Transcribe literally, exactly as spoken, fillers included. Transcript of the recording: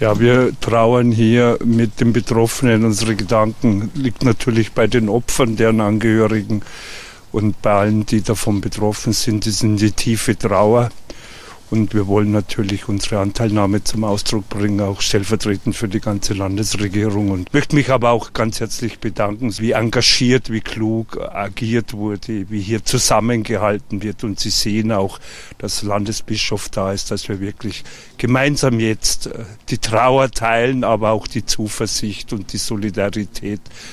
Ja, wir trauern hier mit den Betroffenen. Unsere Gedanken liegen natürlich bei den Opfern, deren Angehörigen und bei allen, die davon betroffen sind. Das sind die tiefe Trauer. Und wir wollen natürlich unsere Anteilnahme zum Ausdruck bringen, auch stellvertretend für die ganze Landesregierung. Und möchte mich aber auch ganz herzlich bedanken, wie engagiert, wie klug agiert wurde, wie hier zusammengehalten wird. Und Sie sehen auch, dass Landesbischof da ist, dass wir wirklich gemeinsam jetzt die Trauer teilen, aber auch die Zuversicht und die Solidarität